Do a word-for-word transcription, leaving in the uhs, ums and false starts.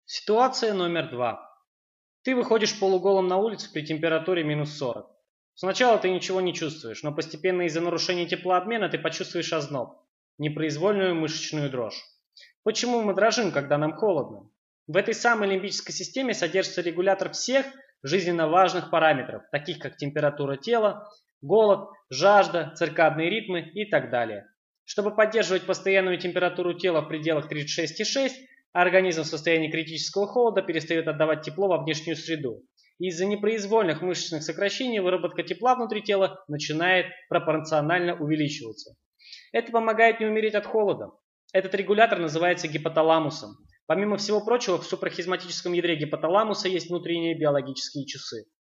Ситуация номер два. Ты выходишь полуголым на улицу при температуре минус сорок. Сначала ты ничего не чувствуешь, но постепенно из-за нарушения теплообмена ты почувствуешь озноб, непроизвольную мышечную дрожь. Почему мы дрожим, когда нам холодно? В этой самой лимбической системе содержится регулятор всех жизненно важных параметров, таких как температура тела, голод, жажда, циркадные ритмы и так далее. Чтобы поддерживать постоянную температуру тела в пределах тридцать шесть и шесть, организм в состоянии критического холода перестает отдавать тепло во внешнюю среду. Из-за непроизвольных мышечных сокращений выработка тепла внутри тела начинает пропорционально увеличиваться. Это помогает не умереть от холода. Этот регулятор называется гипоталамусом. Помимо всего прочего, в супрахизматическом ядре гипоталамуса есть внутренние биологические часы.